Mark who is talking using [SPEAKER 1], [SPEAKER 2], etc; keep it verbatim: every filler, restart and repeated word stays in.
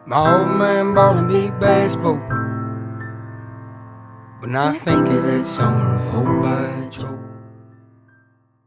[SPEAKER 1] My old man bought a big bass boat. When I think of that summer of hope I drove.